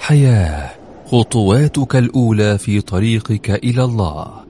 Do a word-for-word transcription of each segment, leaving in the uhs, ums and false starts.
حياة، خطواتك الأولى في طريقك إلى الله.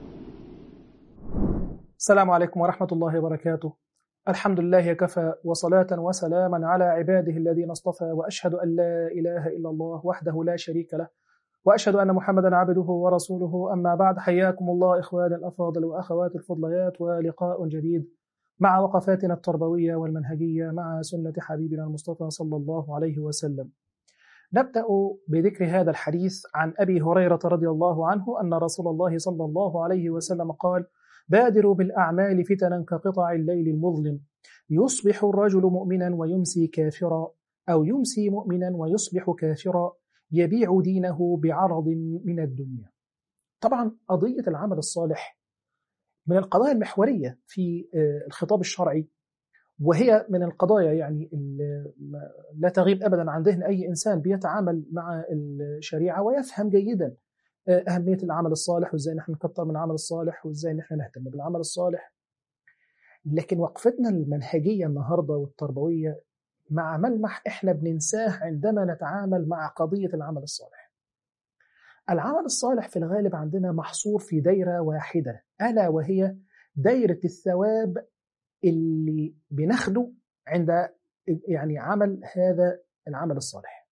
السلام عليكم ورحمة الله وبركاته. الحمد لله كفى، وصلاة وسلاما على عباده الذين اصطفى، وأشهد أن لا إله إلا الله وحده لا شريك له، وأشهد أن محمدا عبده ورسوله. أما بعد، حياكم الله إخواني الأفاضل وأخواتي الفضليات، ولقاء جديد مع وقفاتنا التربوية والمنهجية مع سنة حبيبنا المصطفى صلى الله عليه وسلم. نبدأ بذكر هذا الحديث عن أبي هريرة رضي الله عنه أن رسول الله صلى الله عليه وسلم قال: بادروا بالأعمال فتنا كقطع الليل المظلم، يصبح الرجل مؤمنا ويمسي كافرا، أو يمسي مؤمنا ويصبح كافرا، يبيع دينه بعرض من الدنيا. طبعا قضية العمل الصالح من القضايا المحورية في الخطاب الشرعي، وهي من القضايا يعني لا تغيب أبدا عن ذهن أي إنسان بيتعامل مع الشريعة ويفهم جيدا أهمية العمل الصالح، وإزاي نحن نكتر من العمل الصالح، وإزاي نحن نهتم بالعمل الصالح. لكن وقفتنا المنهجية النهاردة والتربوية مع ملمح إحنا بننساه عندما نتعامل مع قضية العمل الصالح. العمل الصالح في الغالب عندنا محصور في دايرة واحدة، ألا وهي دايرة الثواب اللي بناخده عند يعني عمل هذا العمل الصالح.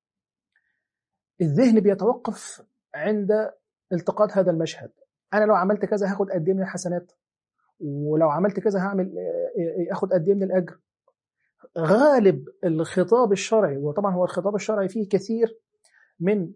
الذهن بيتوقف عند التقاط هذا المشهد. أنا لو عملت كذا هاخد قد ايه من الحسنات، ولو عملت كذا هعمل اخد قد ايه من الأجر. غالب الخطاب الشرعي، وطبعا هو الخطاب الشرعي فيه كثير من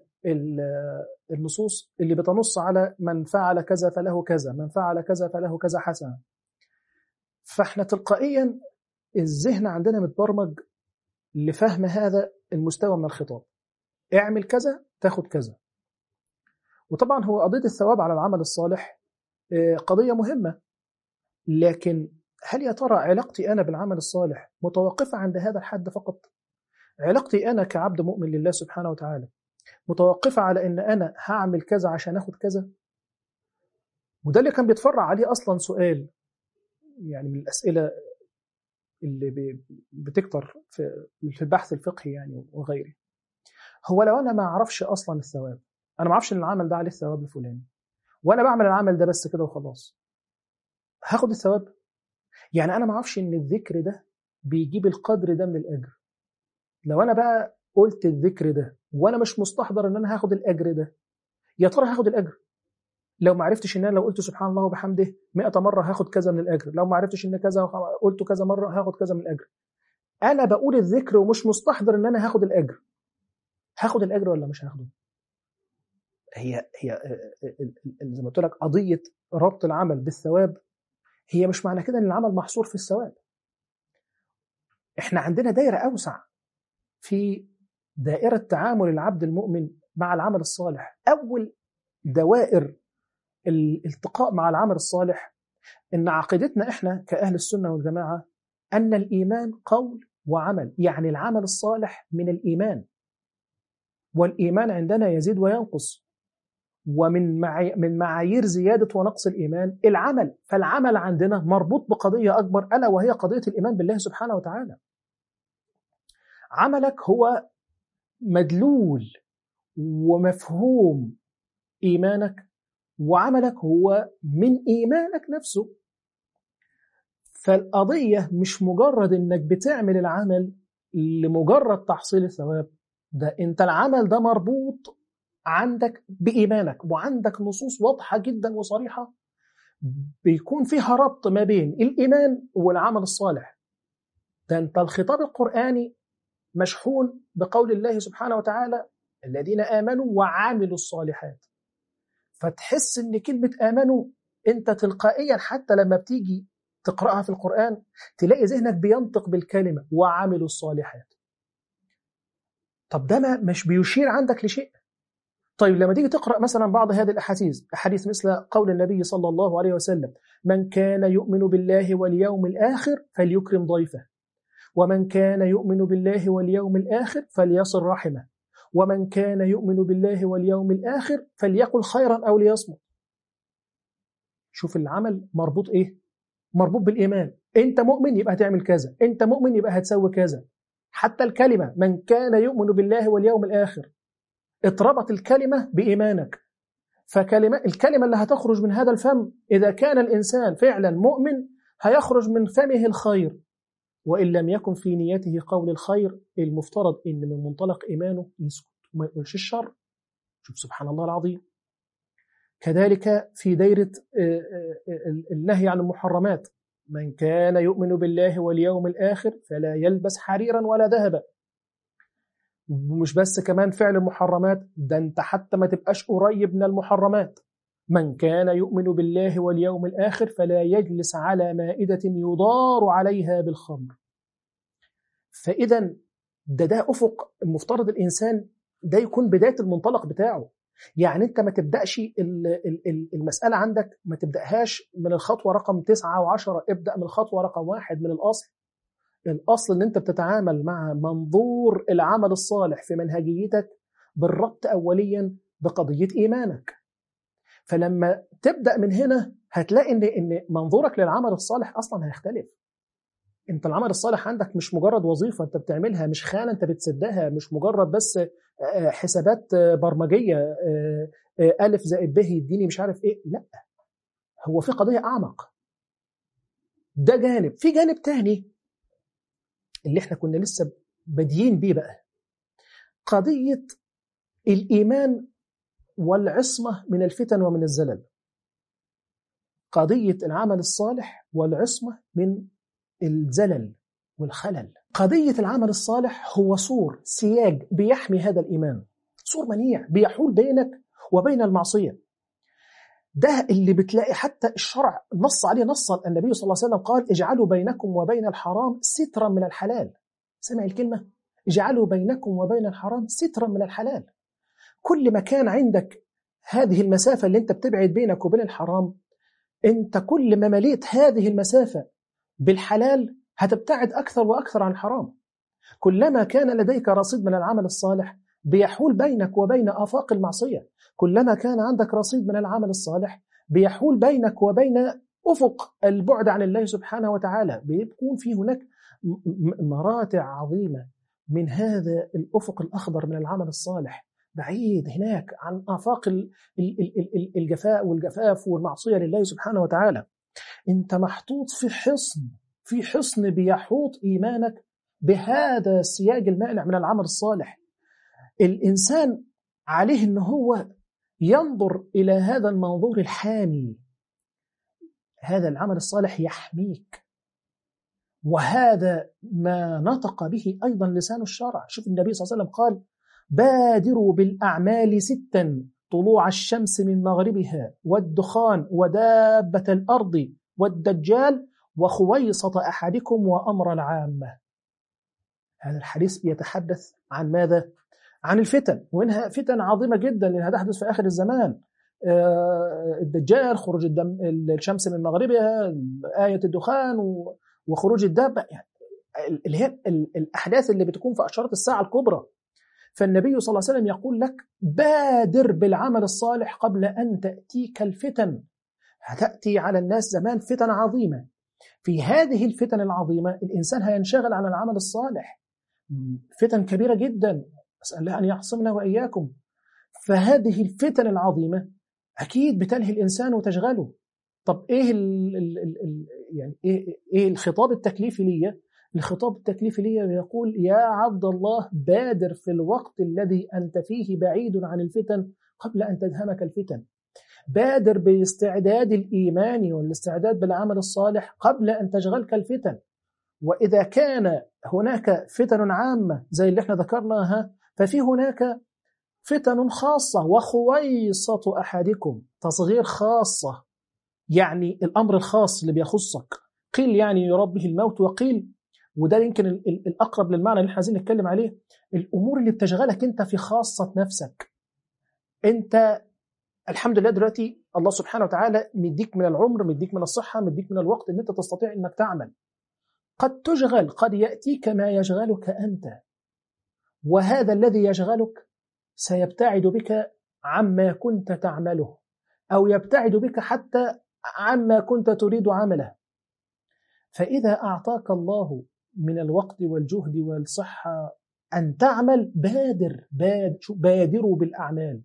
النصوص اللي بتنص على من فعل كذا فله كذا، من فعل كذا فله كذا حسنة. فاحنا تلقائيا الذهن عندنا متبرمج لفهم هذا المستوى من الخطاب. اعمل كذا تاخد كذا. وطبعا هو قضية الثواب على العمل الصالح قضية مهمة، لكن هل يا ترى علاقتي أنا بالعمل الصالح متوقفة عند هذا الحد فقط؟ علاقتي أنا كعبد مؤمن لله سبحانه وتعالى متوقفة على أن أنا هعمل كذا عشان أخد كذا؟ وده اللي كان بيتفرع عليه أصلا سؤال يعني من الأسئلة اللي بتكتر في البحث الفقهي يعني وغيره. هو لو أنا ما أعرفش أصلا الثواب، أنا ما أعرفش أن العمل ده عليه الثواب الفلاني، وأنا بعمل العمل ده بس كده وخلاص، هاخد الثواب؟ يعني أنا ما أعرفش أن الذكر ده بيجيب القدر ده من الأجر. لو أنا بقى قلت الذكر ده وأنا مش مستحضر أن أنا هاخد الأجر ده، يا ترى هاخد الأجر؟ لو ما عرفتش أن أنا لو قلت سبحان الله وبحمده مئة مرة هاخد كذا من الأجر، لو ما عرفتش أن كذا قلت كذا مرة هاخد كذا من الأجر. أنا بقول الذكر ومش مستحضر أن أنا هاخد الأجر، هاخد الأجر ولا مش هاخده؟ هي هي زي ما قلت لك قضية ربط العمل بالثواب هي مش معنى كده أن العمل محصور في الثواب. إحنا عندنا دائرة أوسع في دائرة تعامل العبد المؤمن مع العمل الصالح. أول دوائر الالتقاء مع العمل الصالح إن عقيدتنا إحنا كأهل السنة والجماعة أن الإيمان قول وعمل، يعني العمل الصالح من الإيمان، والإيمان عندنا يزيد وينقص، ومن معاي... من معايير زيادة ونقص الإيمان العمل. فالعمل عندنا مربوط بقضية أكبر، ألا وهي قضية الإيمان بالله سبحانه وتعالى. عملك هو مدلول ومفهوم إيمانك، وعملك هو من إيمانك نفسه. فالقضية مش مجرد إنك بتعمل العمل لمجرد تحصيل الثواب، ده أنت العمل ده مربوط عندك بإيمانك، وعندك نصوص واضحة جدا وصريحة بيكون فيها ربط ما بين الإيمان والعمل الصالح. ده أنت الخطاب القرآني مشحون بقول الله سبحانه وتعالى: الذين آمنوا وعملوا الصالحات. فتحس إن كلمة آمنوا أنت تلقائيا حتى لما بتيجي تقرأها في القرآن تلاقي ذهنك بينطق بالكلمة وعملوا الصالحات. طب ده ما مش بيشير عندك لشيء. طيب لما تيجي تقرأ مثلا بعض هذه الأحاديث، أحاديث مثل قول النبي صلى الله عليه وسلم: من كان يؤمن بالله واليوم الآخر فليكرم ضيفه، ومن كان يؤمن بالله واليوم الآخر فليصل رحمه، ومن كان يؤمن بالله واليوم الآخر فليقل خيرا أو ليصمت. شوف العمل مربوط إيه؟ مربوط بالإيمان. أنت مؤمن يبقى هتعمل كذا، أنت مؤمن يبقى هتسوي كذا. حتى الكلمة من كان يؤمن بالله واليوم الآخر اتربط الكلمة بإيمانك، فكلمة الكلمة اللي هتخرج من هذا الفم إذا كان الإنسان فعلا مؤمن هيخرج من فمه الخير، وإن لم يكن في نيته قول الخير المفترض إن من منطلق إيمانه يسكت وما يقولش الشر. شوف سبحان الله العظيم. كذلك في دائرة النهي عن المحرمات، من كان يؤمن بالله واليوم الآخر فلا يلبس حريرا ولا ذهبا. ومش بس كمان فعل المحرمات، ده انت حتى ما تبقاش قريب من المحرمات. من كان يؤمن بالله واليوم الآخر فلا يجلس على مائدة يضار عليها بالخمر. فإذا ده ده أفق المفترض الإنسان ده يكون بداية المنطلق بتاعه. يعني أنت ما تبدأش المسألة عندك، ما تبدأهاش من الخطوة رقم تسعة وعشرة، ابدأ من الخطوة رقم واحد من الأصل. الأصل أن أنت بتتعامل مع منظور العمل الصالح في منهجيتك بالربط أوليا بقضية إيمانك. فلما تبدأ من هنا هتلاقي إن إن منظورك للعمل الصالح أصلا هيختلف. أنت العمل الصالح عندك مش مجرد وظيفة أنت بتعملها، مش خانة أنت بتسدها، مش مجرد بس حسابات برمجية ألف زائد ب يديني مش عارف إيه، لا، هو في قضية أعمق. ده جانب. في جانب تاني اللي احنا كنا لسه بادئين بيه بقى، قضية الإيمان والعصمة من الفتن ومن الزلل. قضية العمل الصالح والعصمة من الزلل والخلل. قضية العمل الصالح هو سور سياج بيحمي هذا الإيمان، سور منيع بيحول بينك وبين المعصية. ده اللي بتلاقي حتى الشرع نص عليه نصا. النبي صلى الله عليه وسلم قال اجعلوا بينكم وبين الحرام سترا من الحلال. سمع الكلمة؟ اجعلوا بينكم وبين الحرام سترا من الحلال. كل ما كان عندك هذه المسافة اللي انت بتبعد بينك وبين الحرام، انت كل ما مليت هذه المسافة بالحلال هتبتعد أكثر وأكثر عن الحرام. كلما كان لديك رصيد من العمل الصالح بيحول بينك وبين آفاق المعصية. كلما كان عندك رصيد من العمل الصالح بيحول بينك وبين أفق البعد عن الله سبحانه وتعالى. بيكون في هناك مراتع عظيمة من هذا الأفق الأخضر من العمل الصالح، بعيد هناك عن آفاق الجفاء والجفاف والمعصية لله سبحانه وتعالى. انت محطوط في حصن، في حصن بيحوط إيمانك بهذا السياج المانع من العمل الصالح. الإنسان عليه أنه هو ينظر إلى هذا المنظور الحامي. هذا العمل الصالح يحميك، وهذا ما نطق به أيضا لسان الشرع. شوف النبي صلى الله عليه وسلم قال بادروا بالأعمال ستا طلوع الشمس من مغربها والدخان ودابة الأرض والدجال وخويصة أحدكم وأمر العامة. هذا الحديث يتحدث عن ماذا؟ عن الفتن، وإنها فتن عظيمة جدا لأنها تحدث في آخر الزمان. الدجال، خروج الدم الشمس من مغربها، آية الدخان وخروج الدابة، يعني اللي هي الأحداث اللي بتكون في أشراط الساعة الكبرى. فالنبي صلى الله عليه وسلم يقول لك بادر بالعمل الصالح قبل أن تأتيك الفتن. هتأتي على الناس زمان فتن عظيمة. في هذه الفتن العظيمة الإنسان هينشغل عن العمل الصالح، فتن كبيرة جدا، أسأل الله أن يعصمنا وإياكم. فهذه الفتن العظيمة أكيد بتلهي الإنسان وتشغله. طب إيه ال ال ال يعني إيه, إيه الخطاب التكليفي لي؟ الخطاب التكليفي لي يقول يا عبد الله بادر في الوقت الذي أنت فيه بعيد عن الفتن قبل أن تدهمك الفتن. بادر بالاستعداد الإيماني والاستعداد بالعمل الصالح قبل أن تشغلك الفتن. وإذا كان هناك فتن عامة زي اللي احنا ذكرناها، ففي هناك فتن خاصة. وخويصة أحدكم تصغير خاصة، يعني الأمر الخاص اللي بيخصك. قيل يعني يراد به الموت، وقيل وده يمكن الأقرب للمعنى اللي احنا عايزين نتكلم عليه، الأمور اللي بتشغلك أنت في خاصة نفسك. أنت الحمد لله دلوقتي الله سبحانه وتعالى مديك من العمر، مديك من الصحة، مديك من الوقت ان انت تستطيع انك تعمل. قد تشغل، قد يأتيك ما يشغلك أنت، وهذا الذي يشغلك سيبتعد بك عما كنت تعمله، أو يبتعد بك حتى عما كنت تريد عمله. فإذا أعطاك الله من الوقت والجهد والصحة أن تعمل بادر بادر بادروا بالأعمال.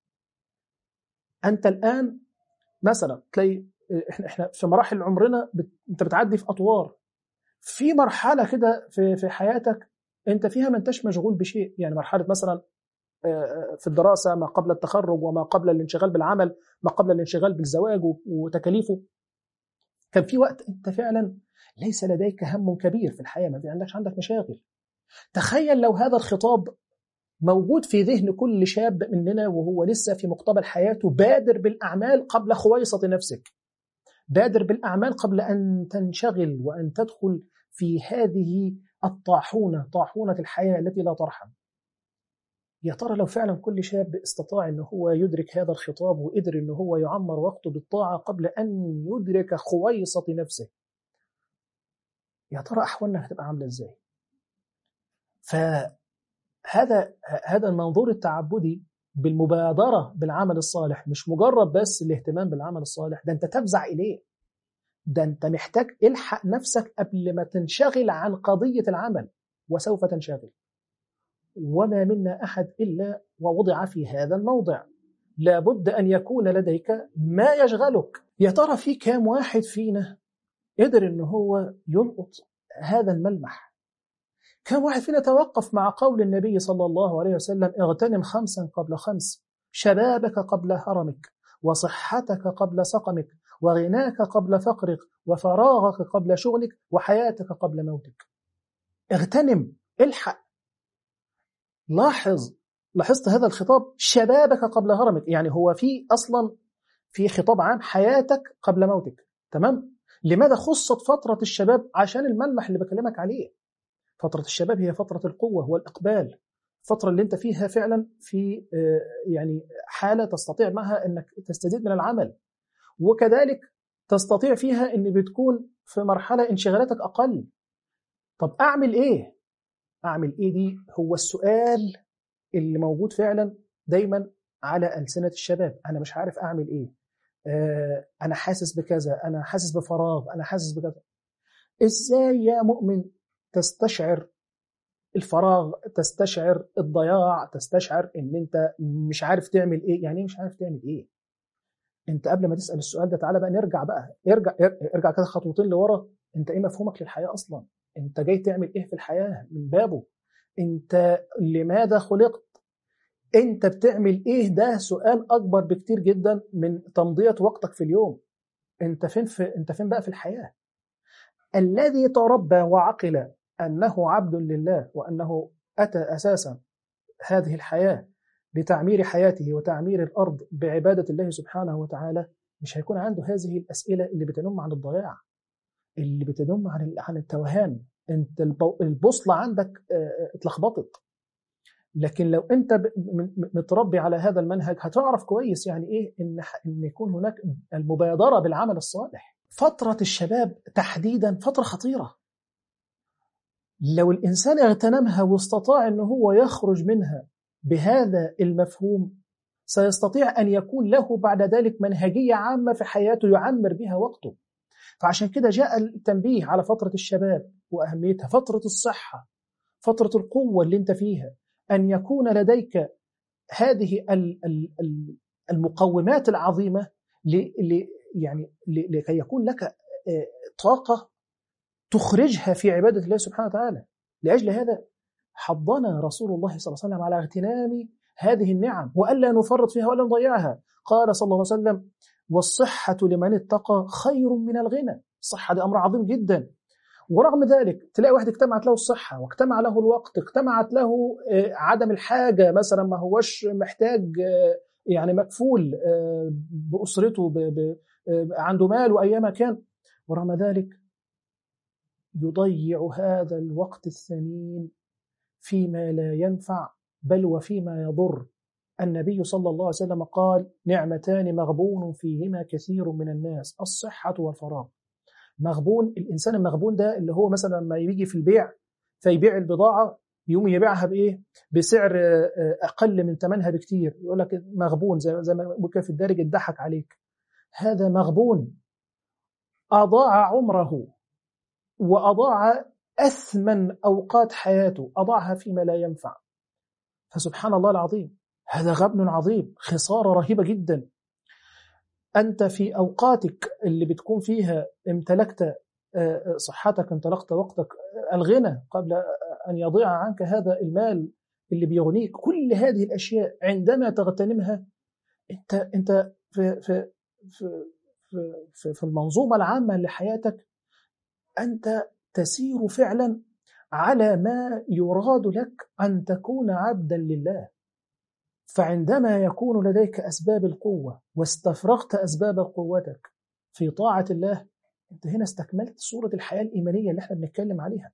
أنت الآن مثلا تلاقي إحنا, إحنا في مراحل عمرنا بت... أنت بتعدي في أطوار، في مرحلة كده في, في حياتك أنت فيها ما أنتش مشغول بشيء. يعني مرحلة مثلا في الدراسة، ما قبل التخرج وما قبل الانشغال بالعمل، ما قبل الانشغال بالزواج وتكاليفه، كان في وقت أنت فعلا ليس لديك هم كبير في الحياة، ما في عندكش عندك مشاغل. تخيل لو هذا الخطاب موجود في ذهن كل شاب مننا وهو لسه في مقتبل حياته: بادر بالأعمال قبل خويصة نفسك، بادر بالأعمال قبل أن تنشغل وأن تدخل في هذه الطاحونة، طاحونة الحياة التي لا ترحم. يا ترى لو فعلا كل شاب استطاع أنه هو يدرك هذا الخطاب وقدر أنه هو يعمر وقته بالطاعة قبل أن يدرك خويصة نفسه، يا ترى أحوالنا هتبقى عاملة إزاي؟ فهذا هذا المنظور التعبدي بالمبادرة بالعمل الصالح مش مجرد بس الاهتمام بالعمل الصالح، ده أنت تفزع إليه، ده أنت محتاج الحق نفسك قبل ما تنشغل عن قضية العمل، وسوف تنشغل. وما منا أحد إلا ووضع في هذا الموضع، لابد أن يكون لديك ما يشغلك. يا ترى في كام واحد فينا قدر أنه هو يلقط هذا الملمح؟ كم واحد فينا توقف مع قول النبي صلى الله عليه وسلم: اغتنم خمسا قبل خمس، شبابك قبل هرمك، وصحتك قبل سقمك، وغناك قبل فقرك، وفراغك قبل شغلك، وحياتك قبل موتك. اغتنم، الحق. لاحظ لاحظت هذا الخطاب: شبابك قبل هرمك، يعني هو في أصلا في خطاب عام حياتك قبل موتك. تمام؟ لماذا خصت فترة الشباب؟ عشان الملمح اللي بكلمك عليه. فترة الشباب هي فترة القوة والإقبال، فترة اللي انت فيها فعلا في يعني حالة تستطيع معها انك تستزيد من العمل، وكذلك تستطيع فيها ان بتكون في مرحلة انشغالاتك أقل. طب أعمل إيه؟ أعمل إيه دي هو السؤال اللي موجود فعلا دايما على ألسنة الشباب. أنا مش عارف أعمل إيه، آه أنا حاسس بكذا، أنا حاسس بفراغ، أنا حاسس بكذا. إزاي يا مؤمن تستشعر الفراغ، تستشعر الضياع، تستشعر ان انت مش عارف تعمل ايه؟ يعني مش عارف تعمل ايه؟ انت قبل ما تسأل السؤال ده تعالى بقى نرجع بقى ارجع ارجع كده خطوتين لورا. انت ايه مفهومك للحياة اصلا؟ انت جاي تعمل ايه في الحياة من بابه؟ انت لماذا خلقت؟ انت بتعمل ايه؟ ده سؤال اكبر بكتير جدا من تمضية وقتك في اليوم. انت فين في انت فين بقى في الحياة؟ الذي تربى وعقل أنه عبد لله، وأنه أتى أساسا هذه الحياة لتعمير حياته وتعمير الأرض بعبادة الله سبحانه وتعالى، مش هيكون عنده هذه الأسئلة اللي بتنم عن الضياع، اللي بتنم عن عن التوهان. أنت البوصلة عندك اتلخبطت. لكن لو أنت متربي على هذا المنهج هتعرف كويس يعني إيه إن إن يكون هناك المبادرة بالعمل الصالح. فترة الشباب تحديدا فترة خطيرة. لو الإنسان اغتنمها واستطاع أنه هو يخرج منها بهذا المفهوم، سيستطيع أن يكون له بعد ذلك منهجية عامة في حياته يعمر بها وقته. فعشان كده جاء التنبيه على فترة الشباب وأهميتها، فترة الصحة، فترة القوة اللي انت فيها، أن يكون لديك هذه المقومات العظيمة يعني لكي يكون لك طاقة تخرجها في عبادة الله سبحانه وتعالى. لأجل هذا حضنا رسول الله صلى الله عليه وسلم على اغتنام هذه النعم وألا نفرط فيها ولا نضيعها. قال صلى الله عليه وسلم: والصحة لمن اتقى خير من الغنى. الصحة دي أمر عظيم جدا، ورغم ذلك تلاقي واحد اجتمعت له الصحة واجتمع له الوقت، اجتمعت له عدم الحاجة، مثلا ما هوش محتاج يعني مكفول بأسرته، عنده مال وأيما كان، ورغم ذلك يضيع هذا الوقت الثمين فيما لا ينفع بل وفيما يضر. النبي صلى الله عليه وسلم قال: نعمتان مغبون فيهما كثير من الناس، الصحة والفراغ. مغبون، الإنسان المغبون ده اللي هو مثلا لما يجي في البيع فيبيع البضاعة يوم يبيعها بإيه؟ بسعر أقل من ثمنها بكتير، يقول لك مغبون، زي زي ما بيقول في الدارج اتضحك عليك. هذا مغبون، أضاع عمره وأضاع أثمن أوقات حياته أضعها فيما لا ينفع. فسبحان الله العظيم، هذا غبن عظيم، خسارة رهيبة جدا. أنت في أوقاتك اللي بتكون فيها امتلكت صحتك، امتلكت وقتك، الغنى قبل أن يضيع عنك هذا المال اللي بيغنيك، كل هذه الأشياء عندما تغتنمها أنت أنت في في في في في المنظومة العامة لحياتك أنت تسير فعلا على ما يراد لك أن تكون عبدا لله. فعندما يكون لديك أسباب القوة واستفرغت أسباب قوتك في طاعة الله، أنت هنا استكملت صورة الحياة الإيمانية اللي احنا بنتكلم عليها.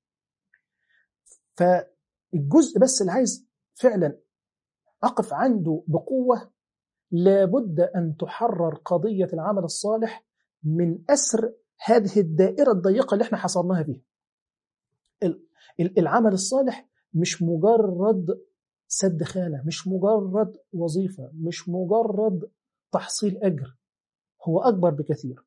فالجزء بس اللي عايز فعلا أقف عنده بقوة، لابد أن تحرر قضية العمل الصالح من أسر هذه الدائرة الضيقة اللي احنا حصرناها فيها. العمل الصالح مش مجرد سد خانة، مش مجرد وظيفة، مش مجرد تحصيل أجر، هو أكبر بكثير.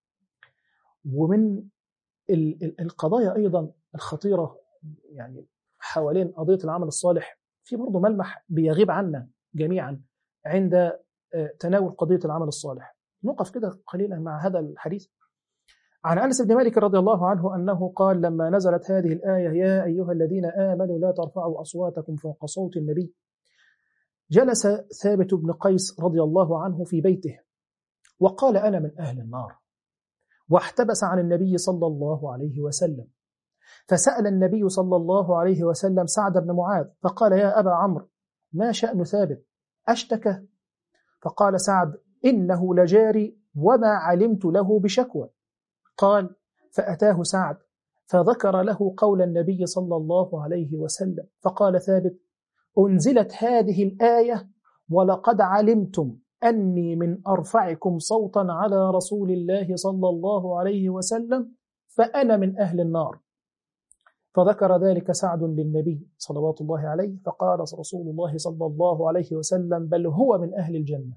ومن القضايا أيضا الخطيرة يعني حوالين قضية العمل الصالح، في برضو ملمح بيغيب عنا جميعا عند تناول قضية العمل الصالح. نقف كده قليلا مع هذا الحديث عن أنس بن مالك رضي الله عنه أنه قال لما نزلت هذه الآية يا أيها الذين آمنوا لا ترفعوا أصواتكم فوق صوت النبي، جلس ثابت بن قيس رضي الله عنه في بيته وقال أنا من أهل النار، واحتبس عن النبي صلى الله عليه وسلم. فسأل النبي صلى الله عليه وسلم سعد بن معاذ فقال يا أبا عمرو ما شأن ثابت أشتكى؟ فقال سعد إنه لجاري وما علمت له بشكوى. قال فأتاه سعد فذكر له قول النبي صلى الله عليه وسلم، فقال ثابت أنزلت هذه الآية ولقد علمتم أني من أرفعكم صوتا على رسول الله صلى الله عليه وسلم فأنا من أهل النار. فذكر ذلك سعد للنبي صلوات الله عليه، فقال رسول الله صلى الله عليه وسلم بل هو من أهل الجنة.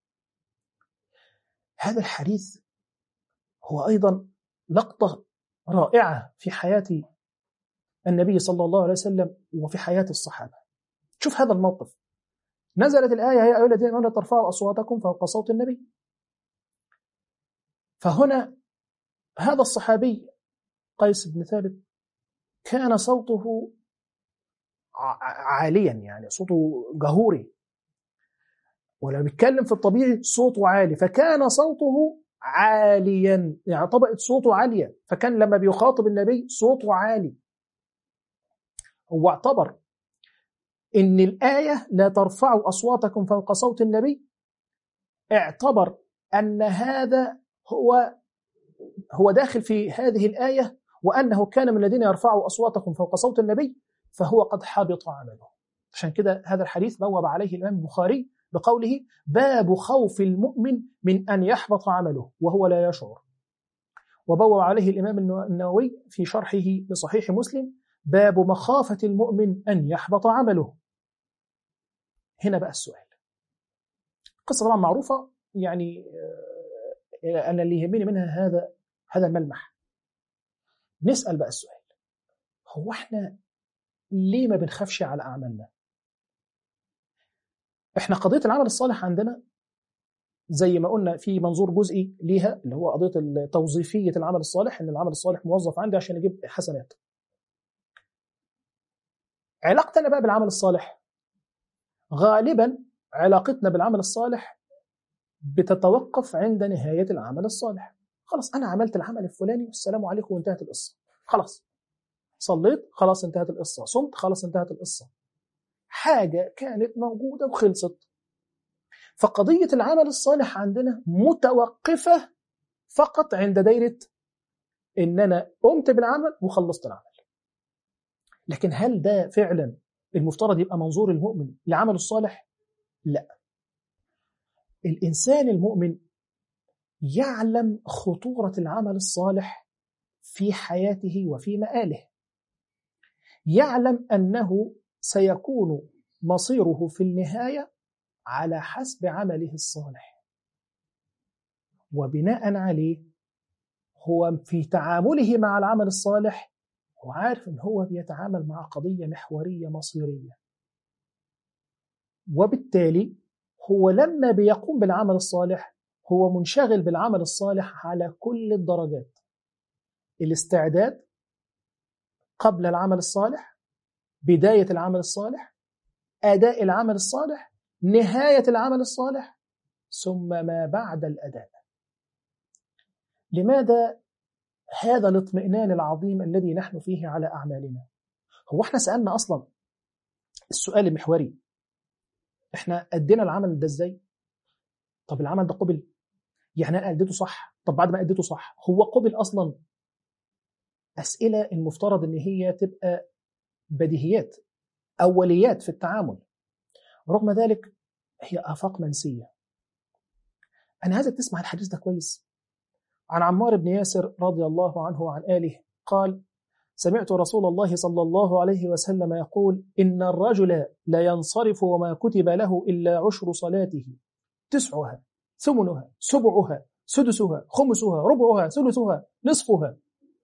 هذا الحديث هو أيضا لقطة رائعة في حياة النبي صلى الله عليه وسلم وفي حياة الصحابة. شوف هذا الموقف، نزلت الآية يا أيها الذين آمنوا لا ترفعوا أصواتكم فوق صوت النبي. فهنا هذا الصحابي قيس بن ثابت كان صوته عاليا، يعني صوته جهوري، ولما بيتكلم في الطبيعي صوته عالي، فكان صوته عاليا، يعني طبقة صوته عالية، فكان لما بيخاطب النبي صوته عالي. هو اعتبر إن الآية لا ترفعوا أصواتكم فوق صوت النبي، اعتبر أن هذا هو هو داخل في هذه الآية، وأنه كان من الذين يرفعوا أصواتكم فوق صوت النبي فهو قد حبط عمله. عشان كده هذا الحديث بوب عليه الإمام البخاري بقوله باب خوف المؤمن من أن يحبط عمله وهو لا يشعر. وبوب عليه الإمام النووي في شرحه لصحيح مسلم باب مخافة المؤمن أن يحبط عمله. هنا بقى السؤال، قصة طبعا معروفة، يعني أنا اللي يهمني منها هذا هذا الملمح. نسأل بقى السؤال، هو احنا ليه ما بنخافش على أعمالنا؟ احنا قضية العمل الصالح عندنا زي ما قلنا في منظور جزئي ليها اللي هو قضية توظيفية العمل الصالح، ان العمل الصالح موظف عندي عشان يجيب حسنات. علاقتنا بقى بالعمل الصالح، غالبا علاقتنا بالعمل الصالح بتتوقف عند نهاية العمل الصالح. خلاص أنا عملت العمل الفلاني والسلام عليكم وانتهت القصة، خلاص صليت خلاص انتهت القصة، صمت خلاص انتهت القصة، حاجة كانت موجودة وخلصت. فقضية العمل الصالح عندنا متوقفة فقط عند دايرة إن أنا قمت بالعمل وخلصت العمل. لكن هل ده فعلا المفترض يبقى منظور المؤمن لعمله الصالح؟ لا. الإنسان المؤمن يعلم خطورة العمل الصالح في حياته وفي مآله، يعلم أنه سيكون مصيره في النهاية على حسب عمله الصالح، وبناء عليه هو في تعامله مع العمل الصالح هو عارف إن هو بيتعامل مع قضية محورية مصيرية، وبالتالي هو لما بيقوم بالعمل الصالح هو منشغل بالعمل الصالح على كل الدرجات: الاستعداد قبل العمل الصالح، بداية العمل الصالح، أداء العمل الصالح، نهاية العمل الصالح، ثم ما بعد الأداء. لماذا هذا الاطمئنان العظيم الذي نحن فيه على أعمالنا؟ هو احنا سألنا أصلا السؤال المحوري: احنا أدينا العمل ده ازاي؟ طب العمل ده قبل؟ يعني أنا أديته صح؟ طب بعد ما أديته صح هو قبل أصلا؟ أسئلة المفترض إن هي تبقى بديهيات، أوليات في التعامل، رغم ذلك هي آفاق منسية. أنا عايزك تسمع الحديث ده كويس. عن عمار بن ياسر رضي الله عنه وعن آله قال: سمعت رسول الله صلى الله عليه وسلم يقول: إن الرجل لا ينصرف وما كتب له إلا عشر صلاته، تسعها، ثمنها، سبعها، سدسها، خمسها، ربعها، ثلثها، نصفها.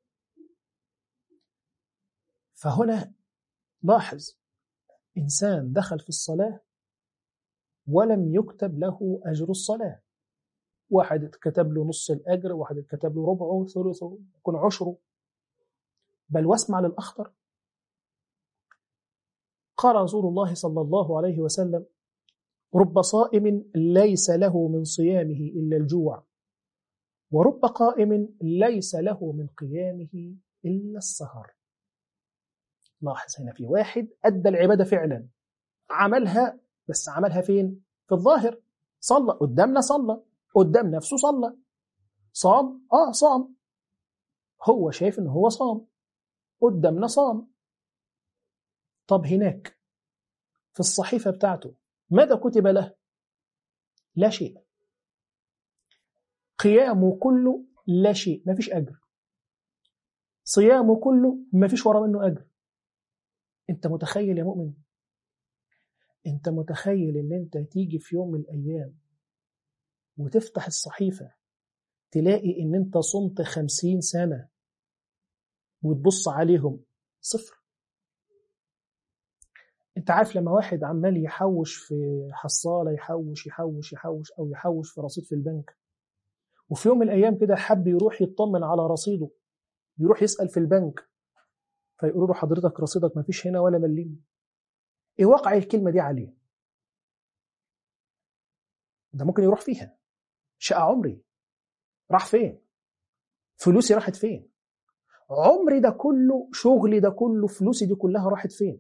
فهنا لاحظ، إنسان دخل في الصلاة ولم يكتب له أجر الصلاة، واحد كتب له نص الأجر، واحد كتب له ربعه، ثلثه، يكون عشره. بل واسمع للأخطر، قال رسول الله صلى الله عليه وسلم: رب صائم ليس له من صيامه إلا الجوع، ورب قائم ليس له من قيامه إلا السهر. لاحظ هنا في واحد أدى العبادة فعلا، عملها، بس عملها فين؟ في الظاهر، صلى قدامنا، صلى قدام نفسه، صلى صام، آه صام، هو شايف إنه هو صام قدامنا، صام. طب هناك في الصحيفة بتاعته ماذا كتب له؟ لا شيء. قيامه كله لا شيء، ما فيش أجر. صيامه كله ما فيش ورا منه أجر. أنت متخيل يا مؤمن؟ أنت متخيل إن أنت تيجي في يوم من الأيام وتفتح الصحيفة تلاقي إن أنت صمت خمسين سنة وتبص عليهم صفر؟ أنت عارف لما واحد عمال يحوش في حصالة، يحوش يحوش يحوش أو يحوش في رصيد في البنك، وفي يوم من الأيام كده حب يروح يطمن على رصيده، يروح يسأل في البنك، فيقولوا له حضرتك رصيدك ما فيش هنا ولا مليم. إيه واقع الكلمة دي عليه؟ ده ممكن يروح فيها. شقى عمري راح فين؟ فلوسي راحت فين؟ عمري ده كله، شغلي ده كله، فلوسي دي كلها راحت فين؟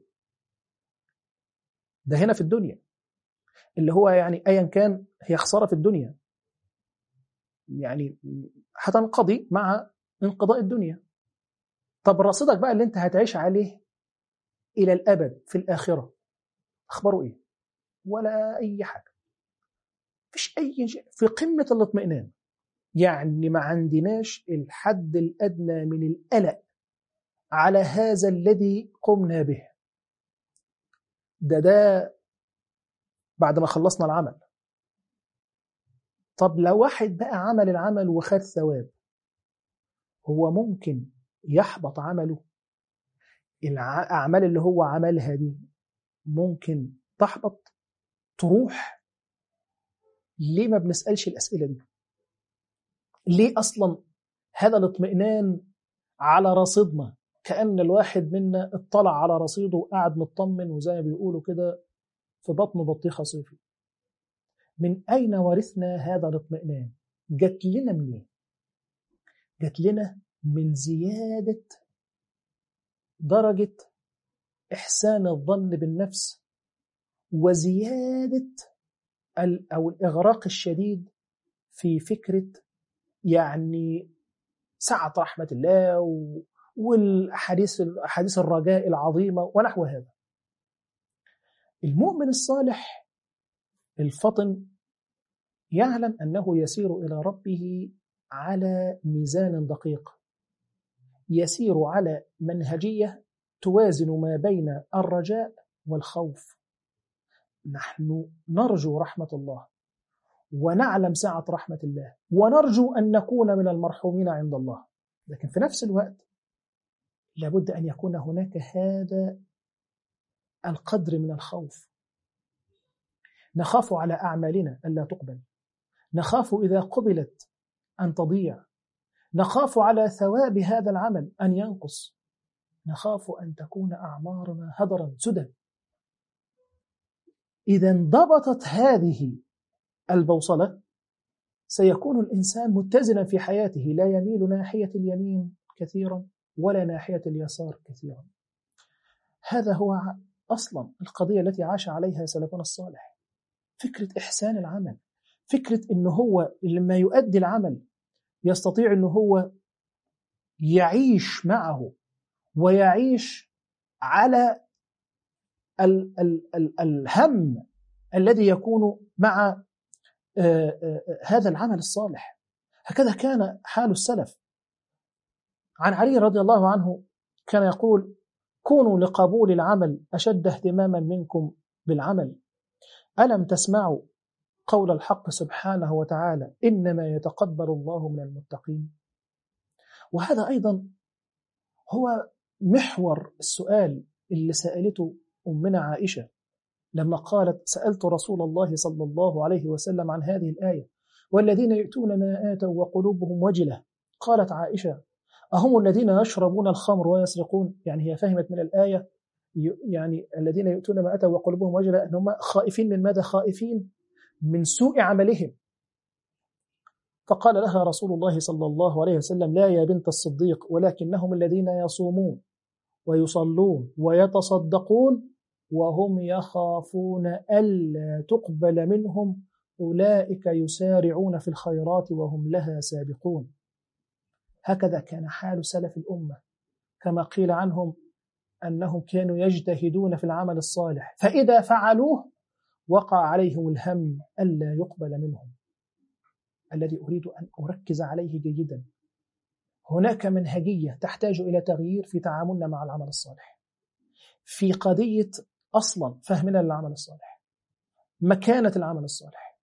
ده هنا في الدنيا، اللي هو يعني أيا كان هي خسارة في الدنيا، يعني هتنقضي مع انقضاء الدنيا. طب رصيدك بقى اللي انت هتعيش عليه إلى الأبد في الآخرة، أخباره إيه؟ ولا أي حاجة، فيش أي شيء، في قمة الاطمئنان. يعني ما عندناش الحد الأدنى من القلق على هذا الذي قمنا به. ده ده بعد ما خلصنا العمل. طب لو واحد بقى عمل العمل وخد ثواب، هو ممكن يحبط عمله؟ الأعمال اللي هو عملها دي ممكن تحبط، تروح؟ ليه ما بنسألش الأسئلة دي؟ ليه أصلا هذا الاطمئنان على رصيدنا؟ كأن الواحد منا اطلع على رصيده وقاعد مطمن، وزي ما بيقولوا كده في بطن بطيخة صيفي. من أين ورثنا هذا الاطمئنان؟ جات لنا منين؟ جات لنا من زيادة درجة إحسان الظن بالنفس، وزيادة أو الإغراق الشديد في فكرة يعني سعة رحمة الله والأحاديث أحاديث الرجاء العظيمة ونحو هذا. المؤمن الصالح الفطن يعلم أنه يسير إلى ربه على ميزان دقيق، يسير على منهجية توازن ما بين الرجاء والخوف. نحن نرجو رحمة الله ونعلم سعة رحمة الله ونرجو أن نكون من المرحومين عند الله، لكن في نفس الوقت لابد أن يكون هناك هذا القدر من الخوف. نخاف على أعمالنا ألا تقبل، نخاف إذا قبلت أن تضيع، نخاف على ثواب هذا العمل أن ينقص، نخاف أن تكون أعمارنا هدرا سدى. إذا انضبطت هذه البوصلة سيكون الإنسان متزنا في حياته، لا يميل ناحية اليمين كثيرا ولا ناحية اليسار كثيرا. هذا هو أصلا القضية التي عاش عليها سلفنا الصالح، فكرة إحسان العمل، فكرة إنه هو لما يؤدي العمل يستطيع إنه هو يعيش معه ويعيش على ال ال ال الهم الذي يكون مع آه آه هذا العمل الصالح. هكذا كان حال السلف. عن علي رضي الله عنه كان يقول: كونوا لقبول العمل أشد اهتماما منكم بالعمل، ألم تسمعوا قول الحق سبحانه وتعالى: إنما يتقبل الله من المتقين. وهذا أيضا هو محور السؤال اللي سألته أمنا عائشة لما قالت: سألت رسول الله صلى الله عليه وسلم عن هذه الآية: والذين يؤتون ما آتوا وقلوبهم وجلة. قالت عائشة: أهم الذين يشربون الخمر ويسرقون؟ يعني هي فهمت من الآية يعني الذين يؤتون ما آتوا وقلوبهم وجلة أنهم خائفين من ماذا؟ خائفين من سوء عملهم. فقال لها رسول الله صلى الله عليه وسلم: لا يا بنت الصديق، ولكنهم الذين يصومون ويصلون ويتصدقون وهم يخافون ألا تقبل منهم، أولئك يسارعون في الخيرات وهم لها سابقون. هكذا كان حال سلف الأمة، كما قيل عنهم أنهم كانوا يجتهدون في العمل الصالح، فإذا فعلوه وقع عليهم الهم ألا يقبل منهم. الذي أريد أن أركز عليه جيدا: هناك منهجية تحتاج إلى تغيير في تعاملنا مع العمل الصالح، في قضية أصلا فهمنا للعمل الصالح، مكانة العمل الصالح،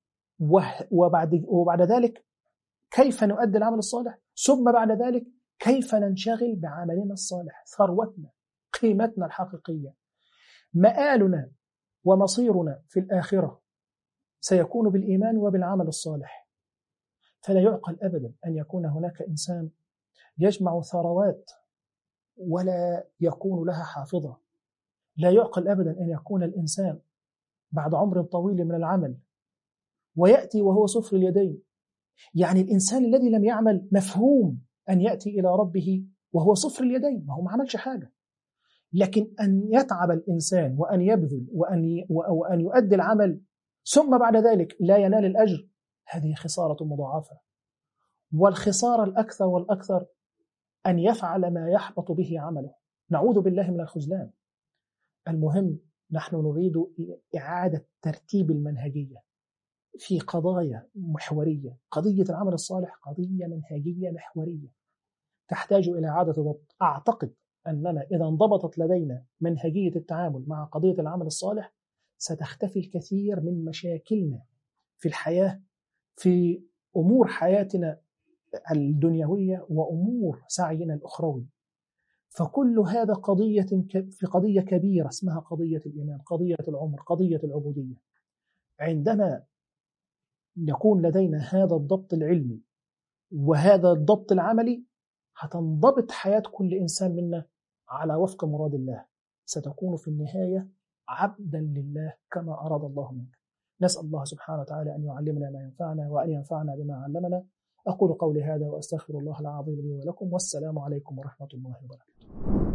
وبعد, وبعد ذلك كيف نؤدي العمل الصالح، ثم بعد ذلك كيف ننشغل بعملنا الصالح، ثروتنا، قيمتنا الحقيقية. مآلنا ومصيرنا في الآخرة سيكون بالإيمان وبالعمل الصالح. فلا يعقل أبدا أن يكون هناك إنسان يجمع ثروات ولا يكون لها حافظة. لا يعقل أبدا أن يكون الإنسان بعد عمر طويل من العمل ويأتي وهو صفر اليدين. يعني الإنسان الذي لم يعمل مفهوم أن يأتي إلى ربه وهو صفر اليدين، ما هو ما عملش حاجة. لكن أن يتعب الإنسان وأن يبذل وأن وأن يؤدي العمل ثم بعد ذلك لا ينال الأجر، هذه خسارة مضاعفة. والخسارة الأكثر والأكثر أن يفعل ما يحبط به عمله. نعوذ بالله من الخذلان. المهم نحن نريد إعادة ترتيب المنهجية في قضايا محورية. قضية العمل الصالح قضية منهجية محورية تحتاج إلى إعادة ضبط. أعتقد أننا إذا انضبطت لدينا منهجية التعامل مع قضية العمل الصالح ستختفي الكثير من مشاكلنا في الحياة، في أمور حياتنا الدنيوية وأمور سعينا الأخروي. فكل هذا قضية في قضية كبيرة اسمها قضية الإيمان، قضية العمر، قضية العبودية. عندما يكون لدينا هذا الضبط العلمي وهذا الضبط العملي هتنضبط حياة كل إنسان منا على وفق مراد الله. ستكون في النهاية عبدا لله كما أراد الله منك. نسأل الله سبحانه وتعالى أن يعلمنا ما ينفعنا وأن ينفعنا بما علمنا. أقول قولي هذا وأستغفر الله العظيم لي ولكم، والسلام عليكم ورحمة الله وبركاته.